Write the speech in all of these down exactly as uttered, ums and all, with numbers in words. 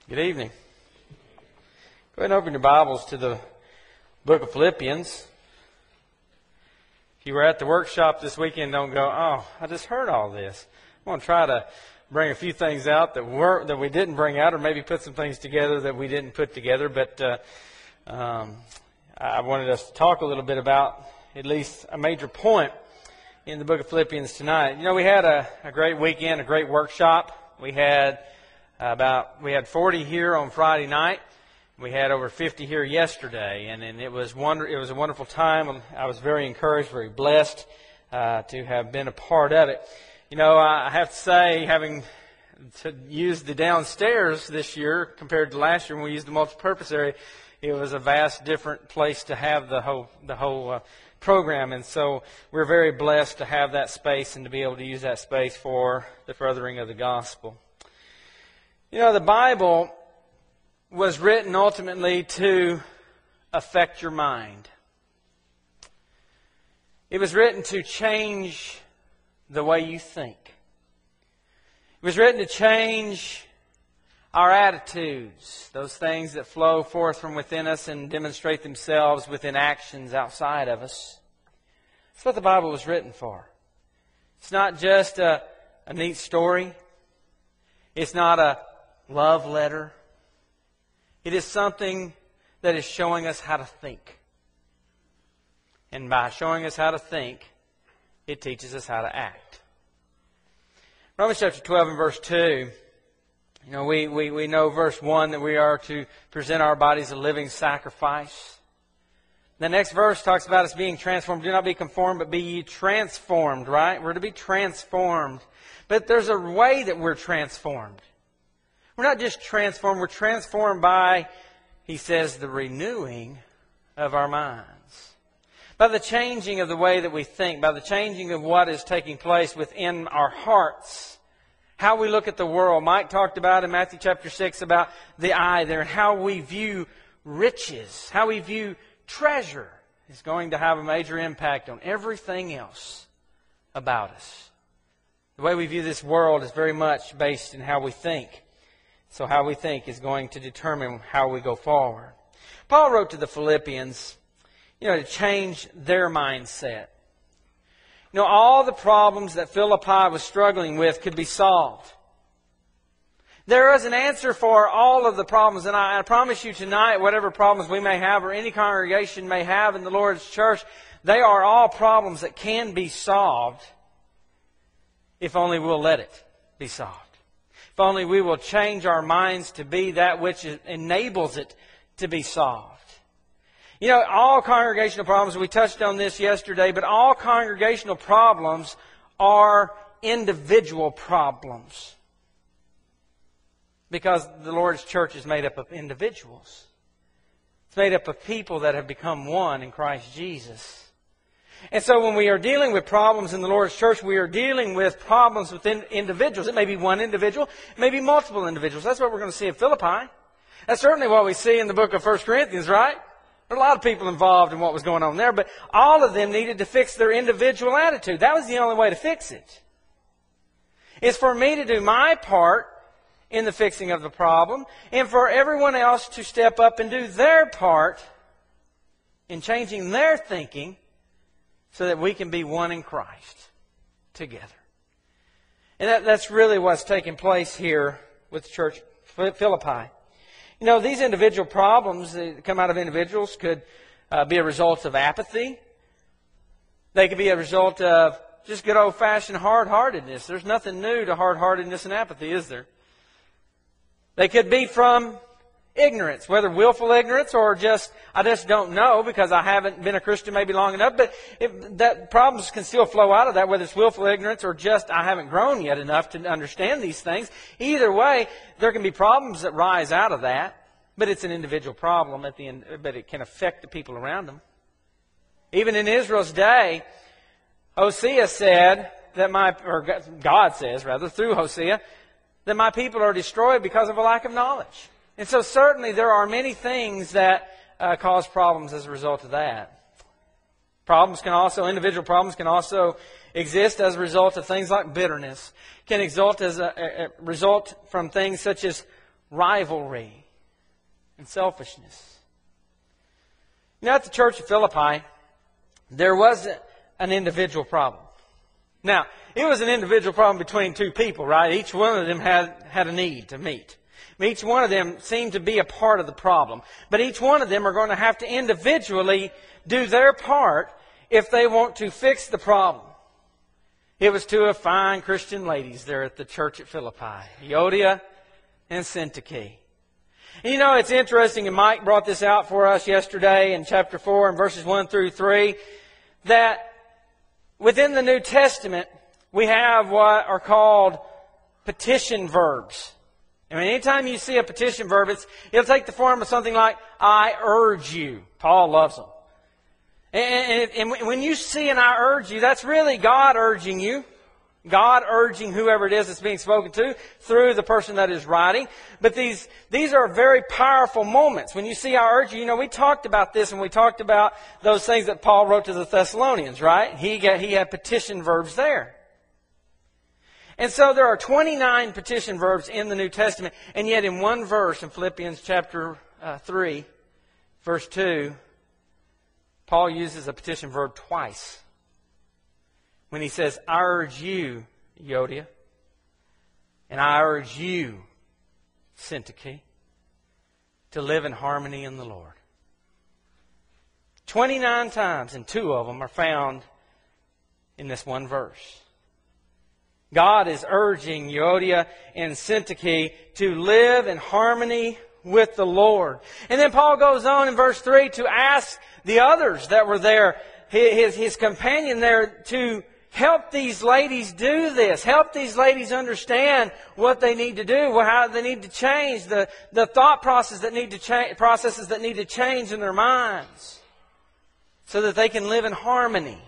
Good evening. Go ahead and open your Bibles to the book of Philippians. If you were at the workshop this weekend, don't go, oh, I just heard all this. I'm going to try to bring a few things out that were that we didn't bring out, or maybe put some things together that we didn't put together. But uh, um, I wanted us to talk a little bit about at least a major point in the book of Philippians tonight. You know, we had a, a great weekend, a great workshop. We had about we had forty here on Friday night. We had over fifty here yesterday, and, and it was wonder it was a wonderful time. I was very encouraged, very blessed uh, to have been a part of it. You know, I have to say, having to use the downstairs this year compared to last year when we used the multipurpose area, it was a vast different place to have the whole the whole uh, program, and so we're very blessed to have that space and to be able to use that space for the furthering of the gospel. You know, the Bible was written ultimately to affect your mind. It was written to change the way you think. It was written to change our attitudes, those things that flow forth from within us and demonstrate themselves within actions outside of us. That's what the Bible was written for. It's not just a, a neat story. It's not a love letter. It is something that is showing us how to think. And by showing us how to think, it teaches us how to act. Romans chapter twelve and verse two. You know, we, we, we know verse one that we are to present our bodies a living sacrifice. The next verse talks about us being transformed. Do not be conformed, but be ye transformed, right? We're to be transformed. But there's a way that we're transformed. We're not just transformed, we're transformed by, he says, the renewing of our minds. By the changing of the way that we think, by the changing of what is taking place within our hearts. How we look at the world. Mike talked about in Matthew chapter six about the eye there and how we view riches, how we view treasure is going to have a major impact on everything else about us. The way we view this world is very much based in how we think. So how we think is going to determine how we go forward. Paul wrote to the Philippians, you know, to change their mindset. You know, all the problems that Philippi was struggling with could be solved. There is an answer for all of the problems, and I, I promise you tonight, whatever problems we may have or any congregation may have in the Lord's church, they are all problems that can be solved if only we'll let it be solved. If only we will change our minds to be that which enables it to be solved. You know, all congregational problems, we touched on this yesterday, but all congregational problems are individual problems. Because the Lord's church is made up of individuals. It's made up of people that have become one in Christ Jesus. And so when we are dealing with problems in the Lord's church, we are dealing with problems within individuals. It may be one individual, it may be multiple individuals. That's what we're going to see at Philippi. That's certainly what we see in the book of First Corinthians, right? There are a lot of people involved in what was going on there, but all of them needed to fix their individual attitude. That was the only way to fix it. It's for me to do my part in the fixing of the problem, and for everyone else to step up and do their part in changing their thinking, so that we can be one in Christ together. And that, that's really what's taking place here with the church Philippi. You know, these individual problems that come out of individuals could uh, be a result of apathy. They could be a result of just good old-fashioned hard-heartedness. There's nothing new to hard-heartedness and apathy, is there? They could be from ignorance, whether willful ignorance or just, I just don't know because I haven't been a Christian maybe long enough. But if that problems can still flow out of that, whether it's willful ignorance or just I haven't grown yet enough to understand these things. Either way, there can be problems that rise out of that. But it's an individual problem at the end, but it can affect the people around them. Even in Israel's day, Hosea said that my, or God says rather, through Hosea, that my people are destroyed because of a lack of knowledge. And so certainly there are many things that uh, cause problems as a result of that. Problems can also, individual problems can also exist as a result of things like bitterness. Can exult as a, a, a result from things such as rivalry and selfishness. You know, at the church of Philippi, there was an individual problem. Now, it was an individual problem between two people, right? Each one of them had, had a need to meet. Each one of them seemed to be a part of the problem. But each one of them are going to have to individually do their part if they want to fix the problem. It was two of fine Christian ladies there at the church at Philippi, Euodia and Syntyche. And you know, it's interesting, and Mike brought this out for us yesterday in chapter four and verses one through three, that within the New Testament, we have what are called petition verbs. I mean, anytime you see a petition verb, it's, it'll take the form of something like, I urge you. Paul loves them. And, and, and when you see an I urge you, that's really God urging you. God urging whoever it is that's being spoken to through the person that is writing. But these, these are very powerful moments. When you see I urge you, you know, we talked about this when we talked about those things that Paul wrote to the Thessalonians, right? He got, he had petition verbs there. And so there are twenty-nine petition verbs in the New Testament, and yet in one verse in Philippians chapter uh, three, verse two, Paul uses a petition verb twice. When he says, I urge you, Euodia, and I urge you, Syntyche, to live in harmony in the Lord. twenty-nine times, and two of them are found in this one verse. God is urging Euodia and Syntyche to live in harmony with the Lord. And then Paul goes on in verse three to ask the others that were there, his, his companion there, to help these ladies do this. Help these ladies understand what they need to do, how they need to change, the, the thought process that need to cha- processes that need to change in their minds so that they can live in harmony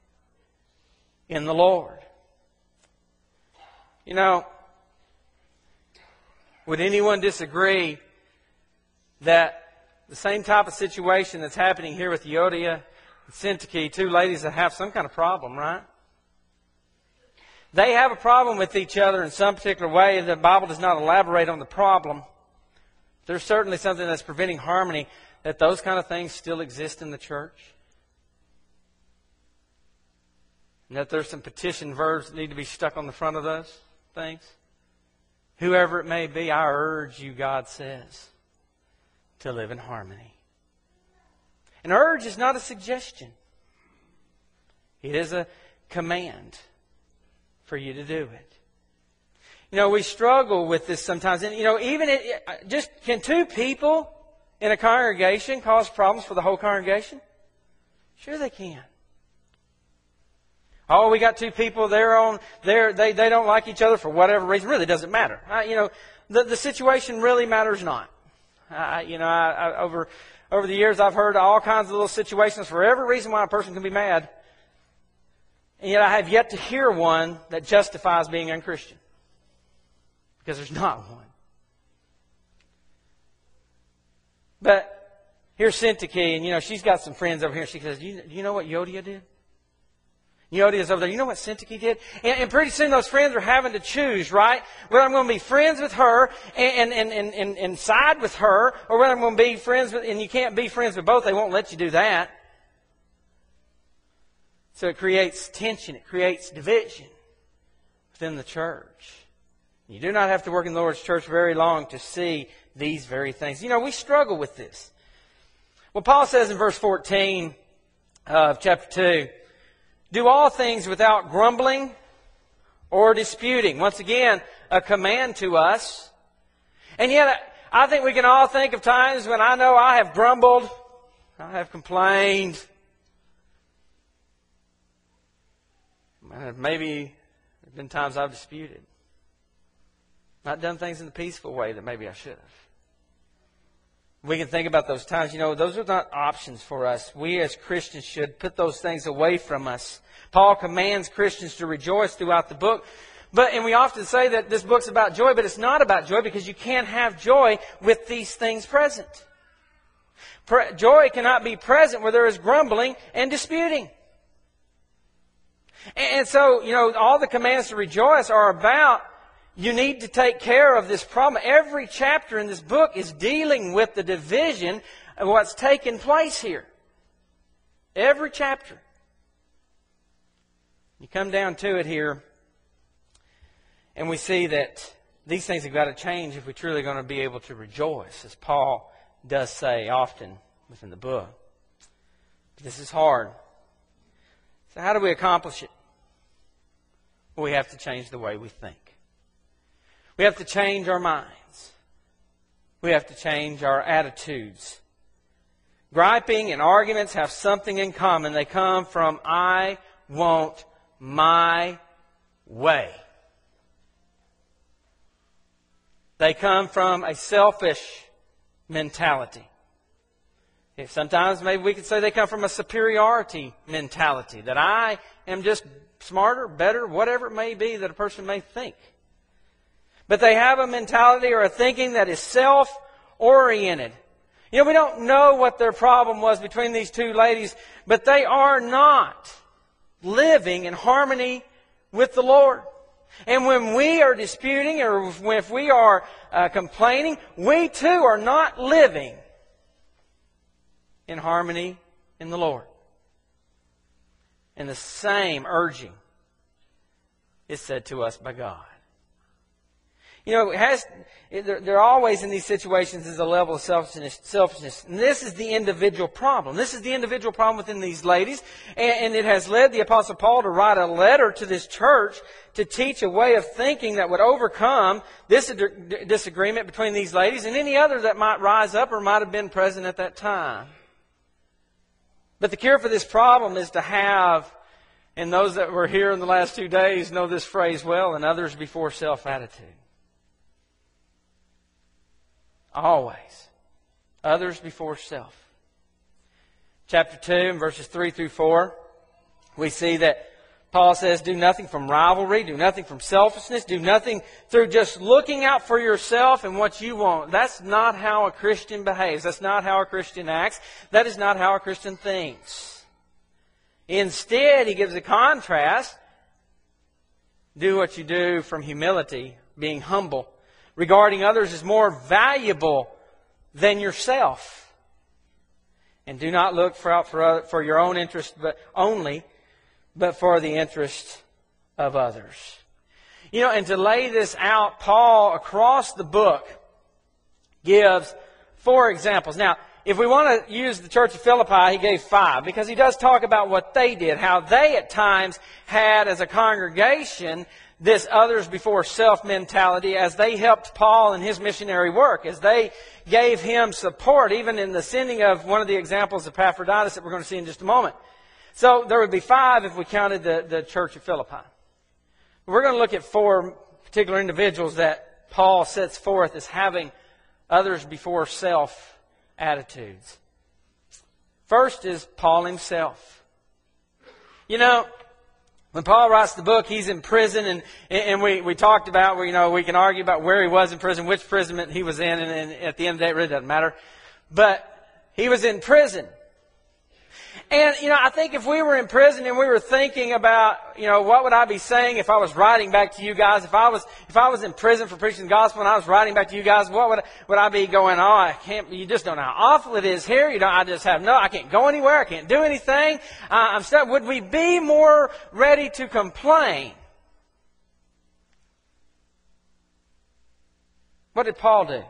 in the Lord. You know, would anyone disagree that the same type of situation that's happening here with Euodia and Syntyche, two ladies that have some kind of problem, right? They have a problem with each other in some particular way. The Bible does not elaborate on the problem. There's certainly something that's preventing harmony, that those kind of things still exist in the church. And that there's some petition verbs that need to be stuck on the front of those things. Whoever it may be, I urge you, God says, to live in harmony. An urge is not a suggestion. It is a command for you to do it. You know, we struggle with this sometimes. And, you know, even it, just, can two people in a congregation cause problems for the whole congregation? Sure they can. Oh, we got two people, they're on, they're, they, they don't like each other for whatever reason. Really doesn't matter. Uh, you know, the, the situation really matters not. Uh, you know, I, I, over, over the years I've heard all kinds of little situations for every reason why a person can be mad. And yet I have yet to hear one that justifies being unchristian. Because there's not one. But here's Syntyche, and you know, she's got some friends over here. She says, do you, do you know what Euodia did? Euodia's over there. You know what Syntyche did? And, and pretty soon those friends are having to choose, right? Whether I'm going to be friends with her and, and, and, and, and side with her, or whether I'm going to be friends with, and you can't be friends with both. They won't let you do that. So it creates tension. It creates division within the church. You do not have to work in the Lord's church very long to see these very things. You know, we struggle with this. Well, Paul says in verse fourteen of chapter two, do all things without grumbling or disputing. Once again, a command to us. And yet, I think we can all think of times when I know I have grumbled, I have complained. Maybe there have been times I've disputed. Not done things in the peaceful way that maybe I should have. We can think about those times. You know, those are not options for us. We as Christians should put those things away from us. Paul commands Christians to rejoice throughout the book. But, and we often say that this book's about joy, but it's not about joy because you can't have joy with these things present. Pre- joy cannot be present where there is grumbling and disputing. And, and so, you know, all the commands to rejoice are about You need to take care of this problem. Every chapter in this book is dealing with the division of what's taking place here. Every chapter. You come down to it here, and we see that these things have got to change if we're truly going to be able to rejoice, as Paul does say often within the book. But this is hard. So how do we accomplish it? Well, we have to change the way we think. We have to change our minds. We have to change our attitudes. Griping and arguments have something in common. They come from, I want my way. They come from a selfish mentality. Sometimes maybe we could say they come from a superiority mentality. That I am just smarter, better, whatever it may be that a person may think. But they have a mentality or a thinking that is self-oriented. You know, we don't know what their problem was between these two ladies, but they are not living in harmony with the Lord. And when we are disputing or if we are uh, complaining, we too are not living in harmony in the Lord. And the same urging is said to us by God. You know, it has, there, there always in these situations is a level of selfishness, selfishness. And this is the individual problem. This is the individual problem within these ladies. And, and it has led the Apostle Paul to write a letter to this church to teach a way of thinking that would overcome this disagreement between these ladies and any other that might rise up or might have been present at that time. But the cure for this problem is to have, and those that were here in the last two days know this phrase well, and others before self attitude. Always. Others before self. Chapter two and verses three through four, we see that Paul says, do nothing from rivalry, do nothing from selfishness, do nothing through just looking out for yourself and what you want. That's not how a Christian behaves. That's not how a Christian acts. That is not how a Christian thinks. Instead, he gives a contrast. Do what you do from humility, being humble. Regarding others as more valuable than yourself. And do not look for, out for, other, for your own interest but only, but for the interest of others. You know, and to lay this out, Paul, across the book, gives four examples. Now, if we want to use the church of Philippi, he gave five, because he does talk about what they did, how they at times had, as a congregation, this others before self mentality as they helped Paul in his missionary work, as they gave him support, even in the sending of one of the examples of Epaphroditus that we're going to see in just a moment. So there would be five if we counted the, the church of Philippi. We're going to look at four particular individuals that Paul sets forth as having others before self attitudes. First is Paul himself. You know, when Paul writes the book, he's in prison, and and we, we talked about, you know, we can argue about where he was in prison, which imprisonment he was in, and, and at the end of the day, it really doesn't matter. But he was in prison. And, you know, I think if we were in prison and we were thinking about, you know, what would I be saying if I was writing back to you guys? If I was if I was in prison for preaching the gospel and I was writing back to you guys, what would, would I be going, oh, I can't, you just don't know how awful it is here. You know, I just have no, I can't go anywhere. I can't do anything. Uh, I'm stuck. Would we be more ready to complain? What did Paul do?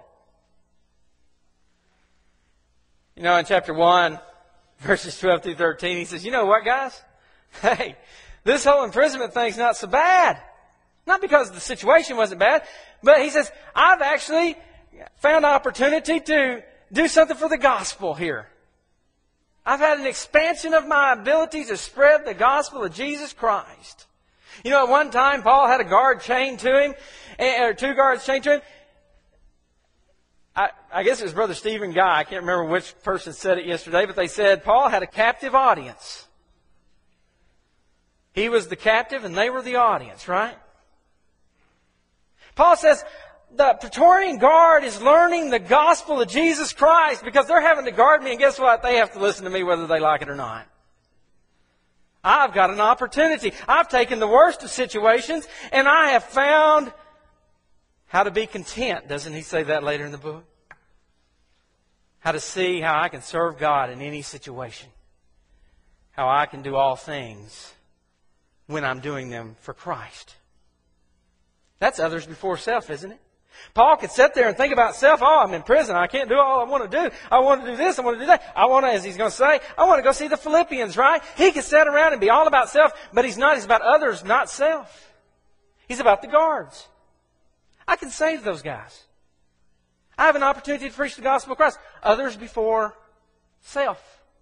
You know, in chapter one, verses twelve through thirteen, he says, you know what, guys? Hey, this whole imprisonment thing's not so bad. Not because the situation wasn't bad, but he says, I've actually found opportunity to do something for the gospel here. I've had an expansion of my ability to spread the gospel of Jesus Christ. You know, at one time, Paul had a guard chained to him, or two guards chained to him. I, I guess it was Brother Stephen Guy. I can't remember which person said it yesterday, but they said Paul had a captive audience. He was the captive and they were the audience, right? Paul says the Praetorian Guard is learning the gospel of Jesus Christ because they're having to guard me, and guess what? They have to listen to me whether they like it or not. I've got an opportunity. I've taken the worst of situations and I have found How to be content. Doesn't he say that later in the book? How to see how I can serve God in any situation. How I can do all things when I'm doing them for Christ. That's others before self, isn't it? Paul could sit there and think about self. Oh, I'm in prison. I can't do all I want to do. I want to do this. I want to do that. I want to, as he's going to say, I want to go see the Philippians, right? He could sit around and be all about self, but he's not. He's about others, not self. He's about the guards. I can save those guys. I have an opportunity to preach the gospel of Christ. Others before self.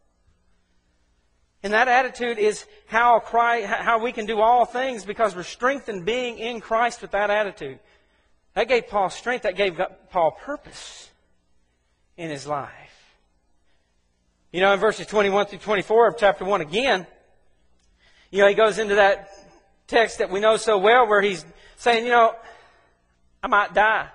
And that attitude is how Christ, how we can do all things because we're strengthened being in Christ with that attitude. That gave Paul strength. That gave Paul purpose in his life. You know, in verses twenty-one through twenty-four of chapter one again, you know, he goes into that text that we know so well where he's saying, you know, I might die.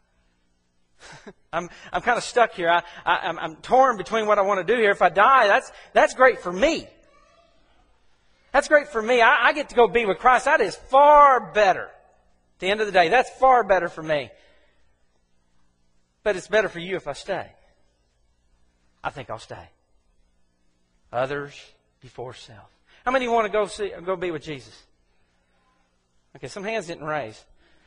I'm I'm kind of stuck here. I, I I'm, I'm torn between what I want to do here. If I die, that's that's great for me. That's great for me. I, I get to go be with Christ. That is far better. At the end of the day, that's far better for me. But it's better for you if I stay. I think I'll stay. Others before self. How many want to go see go be with Jesus? Okay, some hands didn't raise.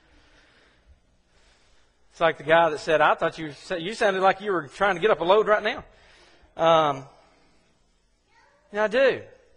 It's like the guy that said, I thought you you sounded like you were trying to get up a load right now. Um, and I do.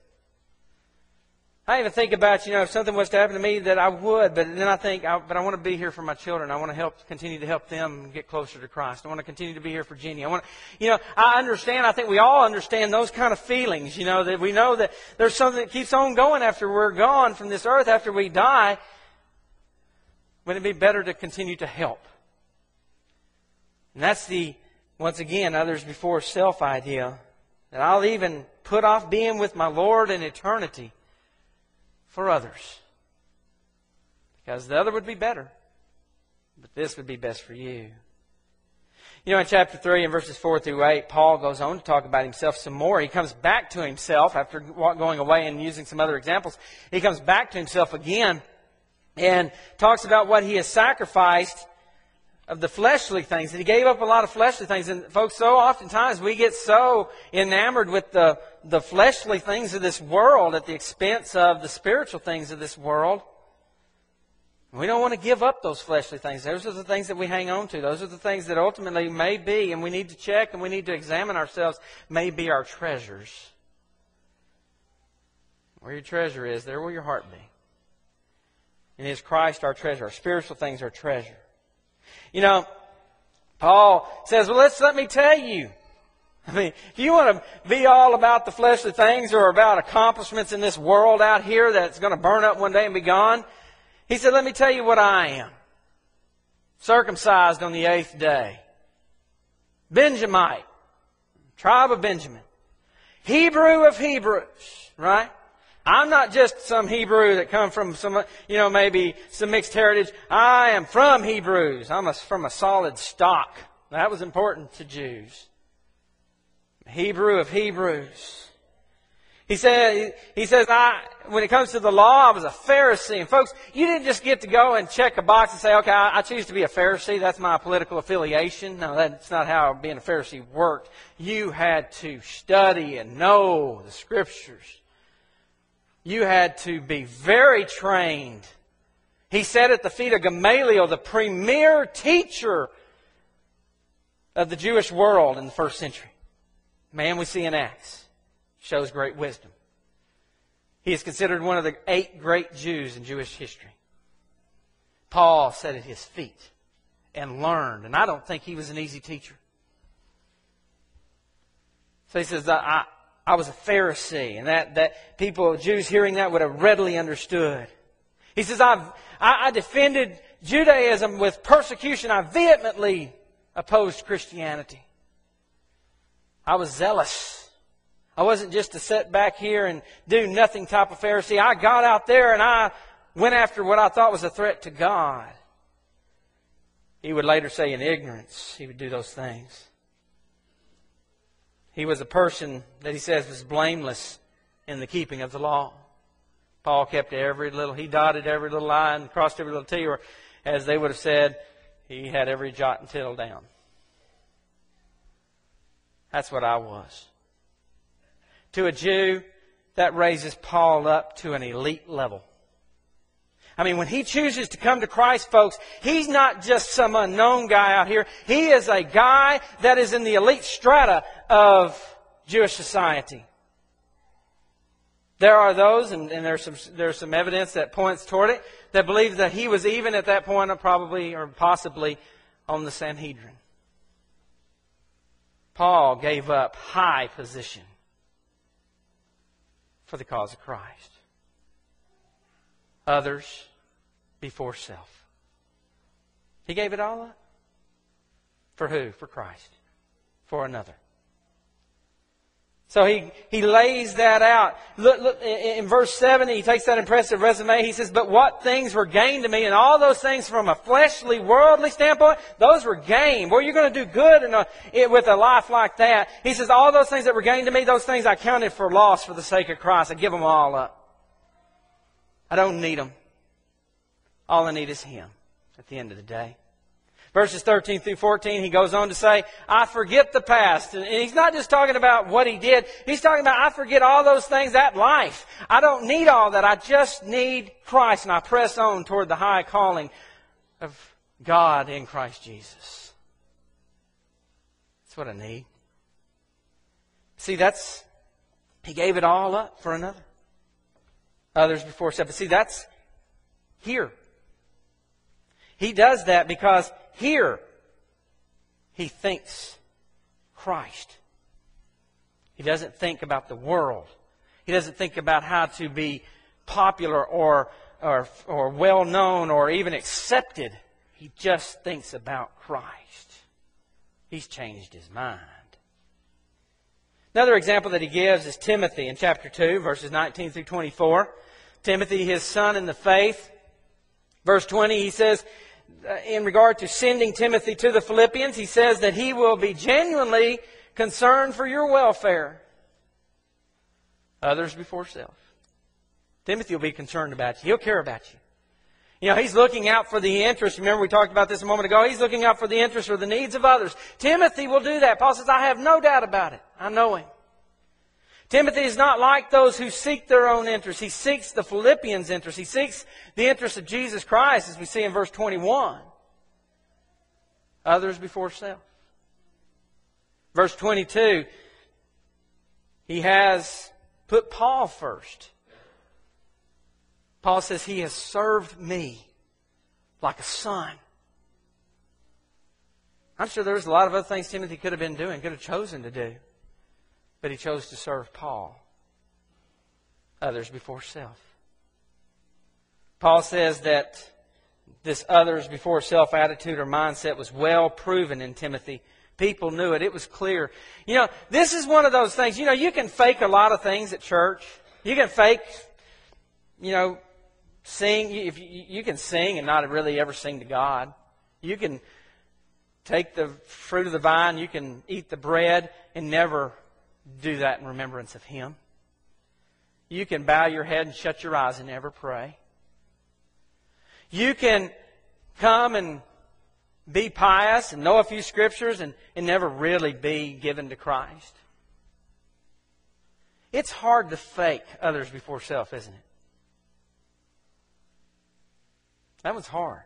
I even think about, you know, if something was to happen to me that I would, but then I think, I, but I want to be here for my children. I want to help, continue to help them get closer to Christ. I want to continue to be here for Jenny. I want to, you know, I understand, I think we all understand those kind of feelings, you know, that we know that there's something that keeps on going after we're gone from this earth, after we die. Wouldn't it be better to continue to help? And that's the, once again, others before self idea. That I'll even put off being with my Lord in eternity for others. Because the other would be better. But this would be best for you. You know, in chapter three and verses four through eight, Paul goes on to talk about himself some more. He comes back to himself after going away and using some other examples. He comes back to himself again and talks about what he has sacrificed of the fleshly things. And he gave up a lot of fleshly things. And folks, so oftentimes we get so enamored with the, the fleshly things of this world at the expense of the spiritual things of this world. We don't want to give up those fleshly things. Those are the things that we hang on to. Those are the things that ultimately may be, and we need to check and we need to examine ourselves, may be our treasures. Where your treasure is, there will your heart be. And is Christ our treasure? Our spiritual things are treasure. You know, Paul says, well, let's let me tell you. I mean, if you want to be all about the fleshly things or about accomplishments in this world out here that's going to burn up one day and be gone, he said, let me tell you what I am. Circumcised on the eighth day. Benjamite. Tribe of Benjamin. Hebrew of Hebrews. Right? I'm not just some Hebrew that come from some, you know, maybe some mixed heritage. I am from Hebrews. I'm a, from a solid stock. That was important to Jews. Hebrew of Hebrews. He said, he says, I, when it comes to the law, I was a Pharisee. And folks, you didn't just get to go and check a box and say, okay, I, I choose to be a Pharisee. That's my political affiliation. No, that's not how being a Pharisee worked. You had to study and know the Scriptures. You had to be very trained. He sat at the feet of Gamaliel, the premier teacher of the Jewish world in the first century. Man we see in Acts shows great wisdom. He is considered one of the eight great Jews in Jewish history. Paul sat at his feet and learned, and I don't think he was an easy teacher. So he says, I... I I was a Pharisee, and that, that people, Jews hearing that would have readily understood. He says, I've, I, I defended Judaism with persecution. I vehemently opposed Christianity. I was zealous. I wasn't just to sit back here and do nothing type of Pharisee. I got out there and I went after what I thought was a threat to God. He would later say in ignorance, he would do those things. He was a person that he says was blameless in the keeping of the law. Paul kept every little, he dotted every little I and crossed every little T, or as they would have said, he had every jot and tittle down. That's what I was. To a Jew, that raises Paul up to an elite level. I mean, when he chooses to come to Christ, folks, he's not just some unknown guy out here. He is a guy that is in the elite strata of Jewish society. There are those, and, and there's some there's some evidence that points toward it, that believe that he was even at that point probably or possibly on the Sanhedrin. Paul gave up high position for the cause of Christ. Others before self. He gave it all up. For who? For Christ. For another. So he, he lays that out. Look, look, in verse seven, he takes that impressive resume. He says, but what things were gained to me? And all those things from a fleshly, worldly standpoint, those were gained. Well, you're going to do good in a, it, with a life like that. He says, all those things that were gained to me, those things I counted for loss for the sake of Christ. I give them all up. I don't need them. All I need is Him at the end of the day. Verses thirteen through fourteen, he goes on to say, I forget the past. And he's not just talking about what he did. He's talking about, I forget all those things, that life. I don't need all that. I just need Christ. And I press on toward the high calling of God in Christ Jesus. That's what I need. See, that's, he gave it all up for another. Others before self. But see, that's here. He does that because here he thinks Christ. He doesn't think about the world. He doesn't think about how to be popular or, or, or well known or even accepted. He just thinks about Christ. He's changed his mind. Another example that he gives is Timothy in chapter two, verses nineteen through twenty-four. Timothy, his son in the faith. Verse twenty, he says, in regard to sending Timothy to the Philippians, he says that he will be genuinely concerned for your welfare. Others before self. Timothy will be concerned about you. He'll care about you. You know, he's looking out for the interest. Remember, we talked about this a moment ago. He's looking out for the interest or the needs of others. Timothy will do that. Paul says, I have no doubt about it. I know him. Timothy is not like those who seek their own interest. He seeks the Philippians' interest. He seeks the interest of Jesus Christ, as we see in verse twenty-one. Others before self. Verse twenty-two, he has put Paul first. Paul says, he has served me like a son. I'm sure there's a lot of other things Timothy could have been doing, could have chosen to do. But he chose to serve Paul. Others before self. Paul says that this others before self attitude or mindset was well proven in Timothy. People knew it. It was clear. You know, this is one of those things. You know, you can fake a lot of things at church. You can fake, you know, sing. If you, you can sing and not really ever sing to God. You can take the fruit of the vine. You can eat the bread and never do that in remembrance of Him. You can bow your head and shut your eyes and never pray. You can come and be pious and know a few scriptures and, and never really be given to Christ. It's hard to fake others before self, isn't it? That one's hard.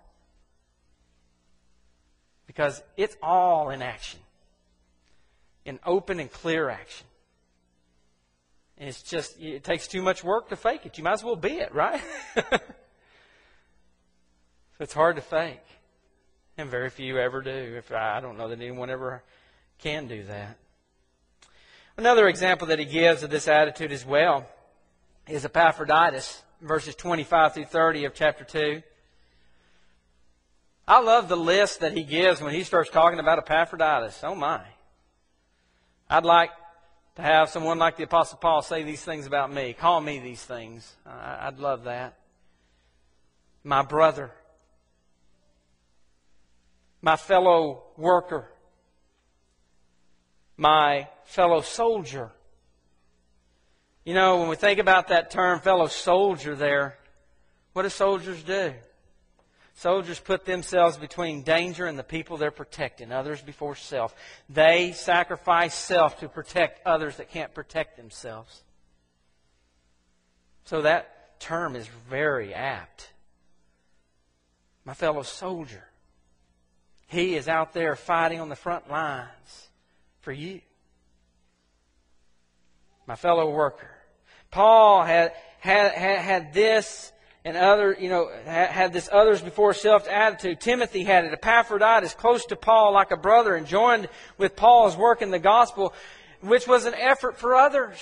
Because it's all in action. In open and clear action. And it's just, it takes too much work to fake it. You might as well be it, right? So it's hard to fake. And very few ever do. If I don't know that anyone ever can do that. Another example that he gives of this attitude as well is Epaphroditus, verses twenty-five through thirty of chapter two. I love the list that he gives when he starts talking about Epaphroditus. Oh my. I'd like to have someone like the Apostle Paul say these things about me. Call me these things. I'd love that. My brother. My fellow worker. My fellow soldier. You know, when we think about that term fellow soldier there, what do soldiers do? Soldiers put themselves between danger and the people they're protecting, others before self. They sacrifice self to protect others that can't protect themselves. So that term is very apt. My fellow soldier, he is out there fighting on the front lines for you. My fellow worker. Paul had had had, had this and other, you know, had, had this others before self attitude. Timothy had it. Epaphroditus, close to Paul like a brother, and joined with Paul's work in the gospel, which was an effort for others.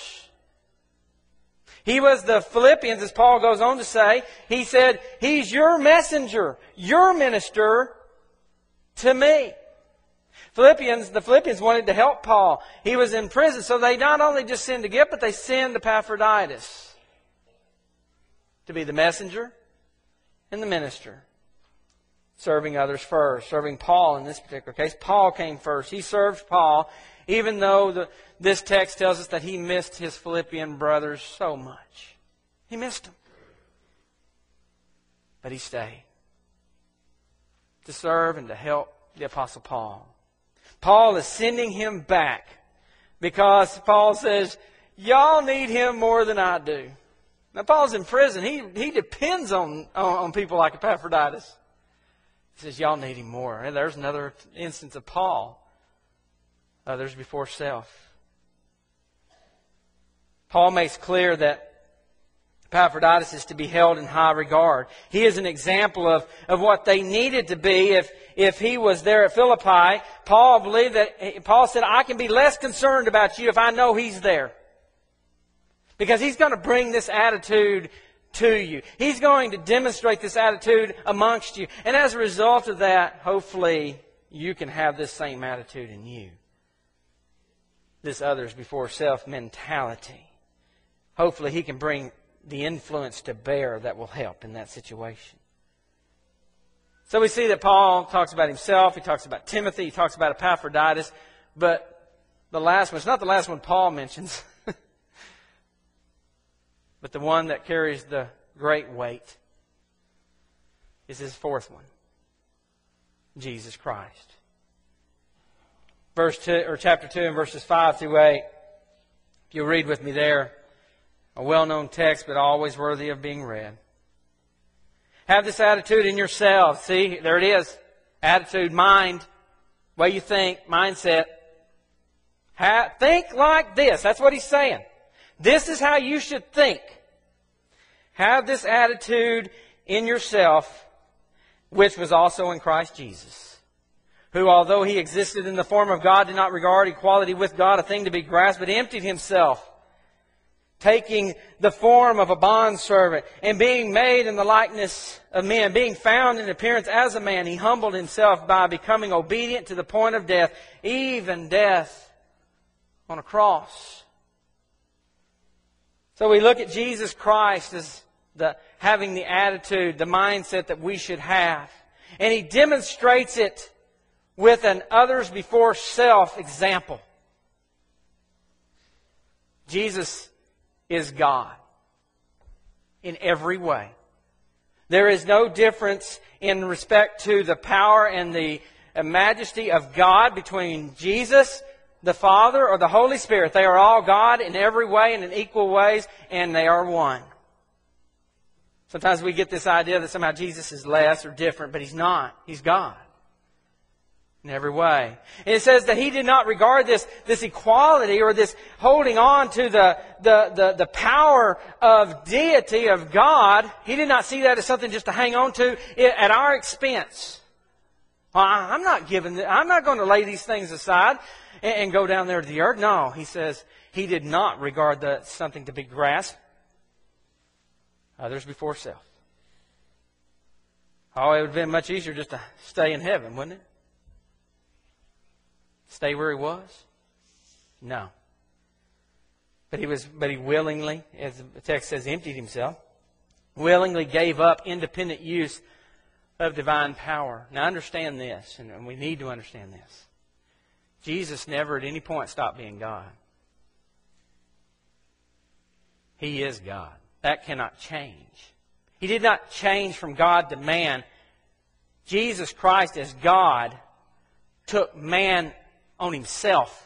He was the Philippians, as Paul goes on to say. He said, he's your messenger, your minister to me. Philippians, the Philippians wanted to help Paul. He was in prison, so they not only just sent a gift, but they sent Epaphroditus to be the messenger and the minister, serving others first, serving Paul in this particular case. Paul came first. He served Paul, even though the, this text tells us that he missed his Philippian brothers so much. He missed them. But he stayed to serve and to help the Apostle Paul. Paul is sending him back because Paul says, y'all need him more than I do. Now, Paul's in prison. He, he depends on, on, on people like Epaphroditus. He says, y'all need him more. And there's another instance of Paul. Others before self. Paul makes clear that Epaphroditus is to be held in high regard. He is an example of, of what they needed to be if, if he was there at Philippi. Paul believed that, Paul said, I can be less concerned about you if I know he's there. Because he's going to bring this attitude to you. He's going to demonstrate this attitude amongst you. And as a result of that, hopefully you can have this same attitude in you. This others before self mentality. Hopefully he can bring the influence to bear that will help in that situation. So we see that Paul talks about himself, he talks about Timothy, he talks about Epaphroditus, but the last one, it's not the last one Paul mentions, but the one that carries the great weight is his fourth one, Jesus Christ. Verse two, or chapter two and verses five through eight, if you'll read with me there, a well-known text, but always worthy of being read. Have this attitude in yourselves. See, there it is. Attitude, mind, way you think, mindset. Ha- think like this. That's what he's saying. This is how you should think. Have this attitude in yourself, which was also in Christ Jesus, who, although he existed in the form of God, did not regard equality with God a thing to be grasped, but emptied himself, taking the form of a bondservant, and being made in the likeness of men, being found in appearance as a man, he humbled himself by becoming obedient to the point of death, even death on a cross. So we look at Jesus Christ as the having the attitude, the mindset that we should have. And he demonstrates it with an others before self example. Jesus is God in every way. There is no difference in respect to the power and the majesty of God between Jesus, the Father, or the Holy Spirit. They are all God in every way and in equal ways, and they are one. Sometimes we get this idea that somehow Jesus is less or different, but He's not. He's God in every way. And it says that He did not regard this, this equality or this holding on to the, the, the, the power of deity of God. He did not see that as something just to hang on to at our expense. Well, I'm not giving, I'm not going to lay these things aside and, and go down there to the earth. No, He says He did not regard that something to be grasped. Others before self. Oh, it would have been much easier just to stay in heaven, wouldn't it? Stay where He was? No. But he was, but he willingly, as the text says, emptied Himself. Willingly gave up independent use of divine power. Now understand this, and we need to understand this. Jesus never at any point stopped being God. He is God. That cannot change. He did not change from God to man Jesus Christ as God took man on Himself.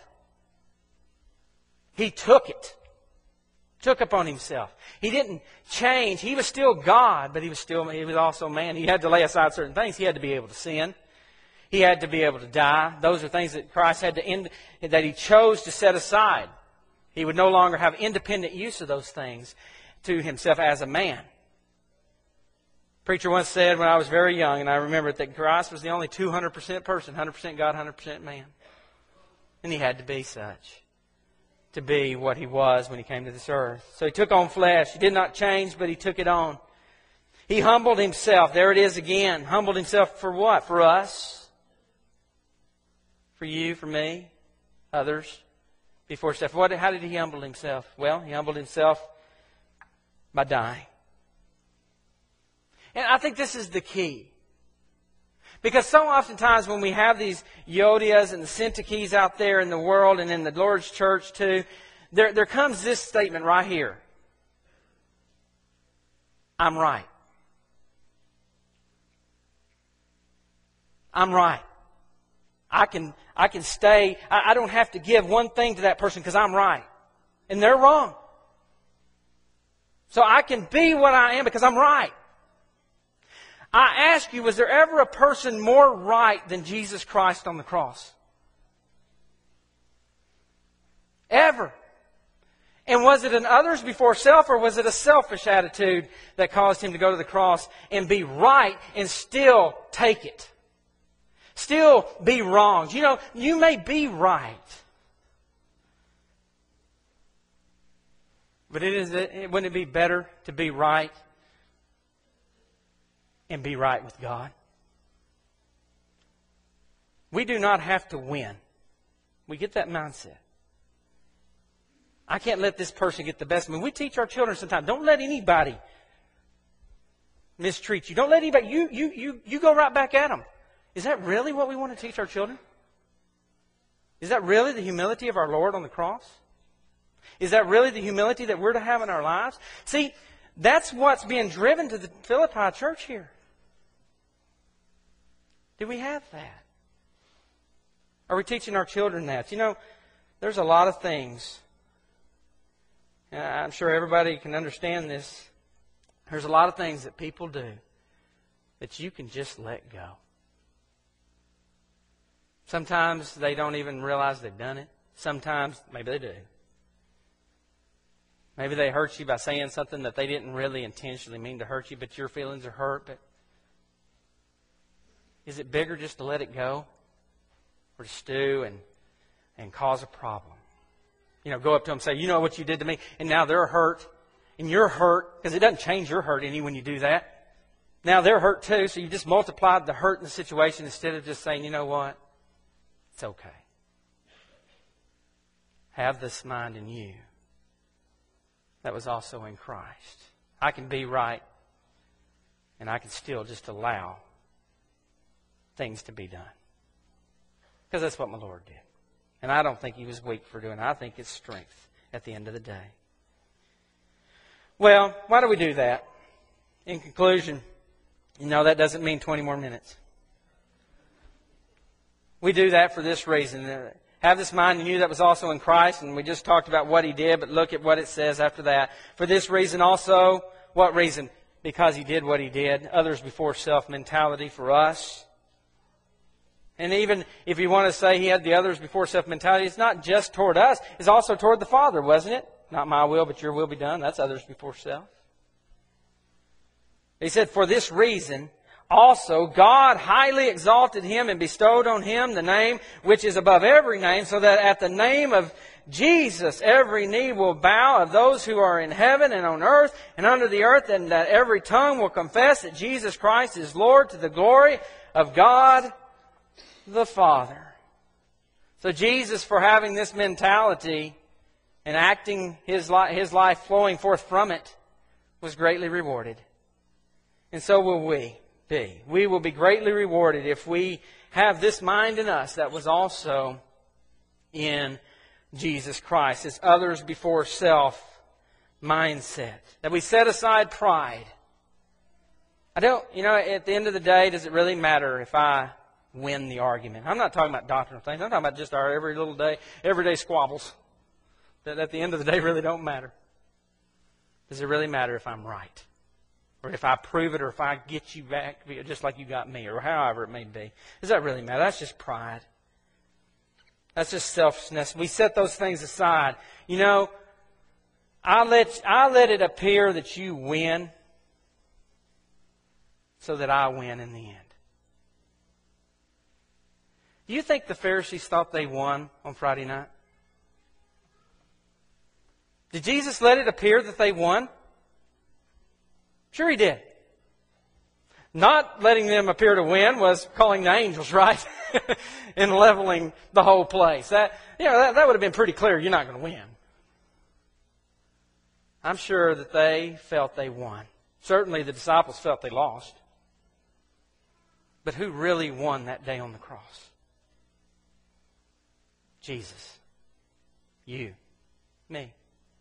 He took it. Took upon Himself. He didn't change. He was still God, but He was still He was also man. He had to lay aside certain things. He had to be able to sin. He had to be able to die. Those are things that Christ had to end, that He chose to set aside. He would no longer have independent use of those things to Himself as a man. Preacher once said when I was very young, and I remember it, that Christ was the only two hundred percent person, one hundred percent God, one hundred percent man. And He had to be such, to be what He was when He came to this earth. So He took on flesh. He did not change, but He took it on. He humbled Himself. There it is again. Humbled Himself for what? For us. For you, for me, others. Before Himself. What, how did He humble Himself? Well, He humbled Himself by dying. And I think this is the key. Because so oftentimes when we have these Yodias and the Syntyches out there in the world and in the Lord's church too, there, there comes this statement right here. I'm right. I'm right. I can, I can stay, I, I don't have to give one thing to that person because I'm right. And they're wrong. So I can be what I am because I'm right. I ask you, was there ever a person more right than Jesus Christ on the cross? Ever. And was it an others before self, or was it a selfish attitude that caused Him to go to the cross and be right and still take it? Still be wronged. You know, you may be right. But it is, wouldn't it be better to be right and be right with God? We do not have to win. We get that mindset. I can't let this person get the best of me. We teach our children sometimes, don't let anybody mistreat you. Don't let anybody, you, you, you, you go right back at them. Is that really what we want to teach our children? Is that really the humility of our Lord on the cross? Is that really the humility that we're to have in our lives? See, that's what's being driven to the Philippi church here. Do we have that? Are we teaching our children that? You know, there's a lot of things. I'm sure everybody can understand this. There's a lot of things that people do that you can just let go. Sometimes they don't even realize they've done it. Sometimes maybe they do. Maybe they hurt you by saying something that they didn't really intentionally mean to hurt you, but your feelings are hurt. But is it bigger just to let it go? Or to stew and, and cause a problem? You know, go up to them and say, you know what you did to me, and now they're hurt. And you're hurt, because it doesn't change your hurt any when you do that. Now they're hurt too, so you just multiplied the hurt in the situation instead of just saying, you know what? It's okay. Have this mind in you that was also in Christ. I can be right, and I can still just allow things to be done. Because that's what my Lord did. And I don't think He was weak for doing it. I think it's strength at the end of the day. Well, why do we do that? In conclusion, you know, that doesn't mean twenty more minutes. We do that for this reason. Have this mind in you that was also in Christ. And we just talked about what He did, but look at what it says after that. For this reason also, what reason? Because He did what He did. Others before self mentality for us. And even if you want to say He had the others before self mentality, it's not just toward us. It's also toward the Father, wasn't it? Not my will, but your will be done. That's others before self. He said, for this reason, also God highly exalted Him and bestowed on Him the name which is above every name, so that at the name of Jesus every knee will bow, of those who are in heaven and on earth and under the earth, and that every tongue will confess that Jesus Christ is Lord, to the glory of God the Father. So Jesus, for having this mentality and acting his life, his life flowing forth from it, was greatly rewarded. And so will we be. We will be greatly rewarded if we have this mind in us that was also in Jesus Christ. It's others before self mindset. That we set aside pride I don't, you know, at the end of the day, does it really matter if I win the argument? I'm not talking about doctrinal things. I'm talking about just our every little day, everyday squabbles that at the end of the day really don't matter. Does it really matter if I'm right? Or if I prove it, or if I get you back just like you got me, or however it may be? Does that really matter? That's just pride. That's just selfishness. We set those things aside. You know, I let, I let it appear that you win so that I win in the end. Do you think the Pharisees thought they won on Friday night? Did Jesus let it appear that they won? Sure He did. Not letting them appear to win was calling the angels, right? And leveling the whole place. That, you know, that, that would have been pretty clear. You're not going to win. I'm sure that they felt they won. Certainly the disciples felt they lost. But who really won that day on the cross? Jesus. You. Me.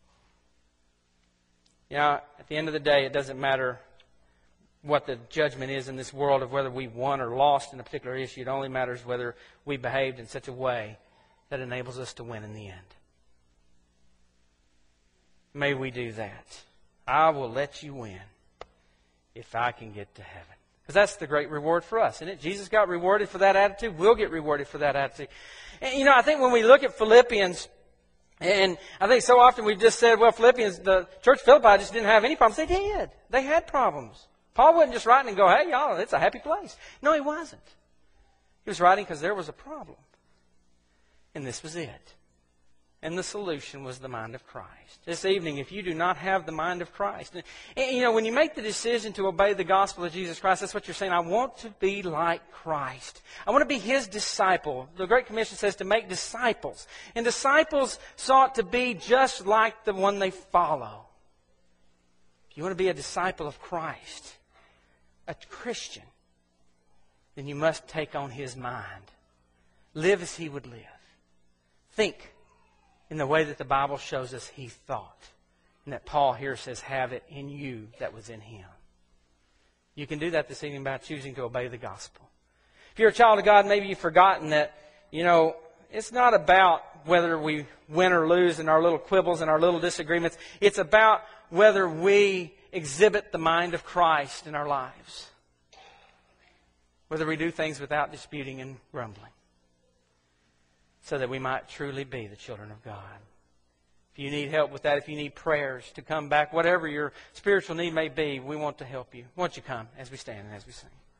You know, at the end of the day, it doesn't matter what the judgment is in this world of whether we won or lost in a particular issue. It only matters whether we behaved in such a way that enables us to win in the end. May we do that. I will let you win if I can get to heaven. Because that's the great reward for us, isn't it? Jesus got rewarded for that attitude. We'll get rewarded for that attitude. And, you know, I think when we look at Philippians, and I think so often we've just said, well, Philippians, the church of Philippi just didn't have any problems. They did. They had problems. Paul wasn't just writing and go, hey, y'all, it's a happy place. No, he wasn't. He was writing because there was a problem. And this was it. And the solution was the mind of Christ. This evening, if you do not have the mind of Christ, and, and, you know, when you make the decision to obey the gospel of Jesus Christ, that's what you're saying. I want to be like Christ. I want to be His disciple. The Great Commission says to make disciples. And disciples sought to be just like the one they follow. If you want to be a disciple of Christ, a Christian, then you must take on His mind. Live as He would live. Think in the way that the Bible shows us He thought. And that Paul here says, have it in you that was in Him. You can do that this evening by choosing to obey the gospel. If you're a child of God, maybe you've forgotten that, you know, it's not about whether we win or lose in our little quibbles and our little disagreements. It's about whether we exhibit the mind of Christ in our lives. Whether we do things without disputing and grumbling. So that we might truly be the children of God. If you need help with that, if you need prayers to come back, whatever your spiritual need may be, we want to help you. Won't you come as we stand and as we sing?